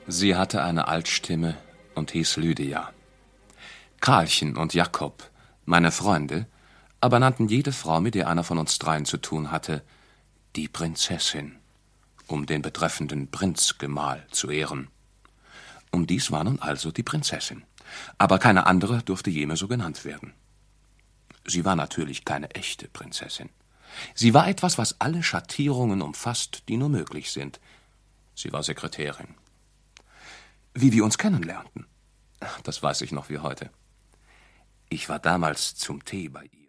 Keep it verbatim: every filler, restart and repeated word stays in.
Sie hatte eine Altstimme und hieß Lydia. Karlchen und Jakob, meine Freunde, aber nannten jede Frau, mit der einer von uns dreien zu tun hatte, die Prinzessin, um den betreffenden Prinzgemahl zu ehren. Und dies war nun also die Prinzessin, aber keine andere durfte jemals so genannt werden. Sie war natürlich keine echte Prinzessin. Sie war etwas, was alle Schattierungen umfasst, die nur möglich sind. Sie war Sekretärin. Wie wir uns kennenlernten, das weiß ich noch wie heute. Ich war damals zum Tee bei ihr.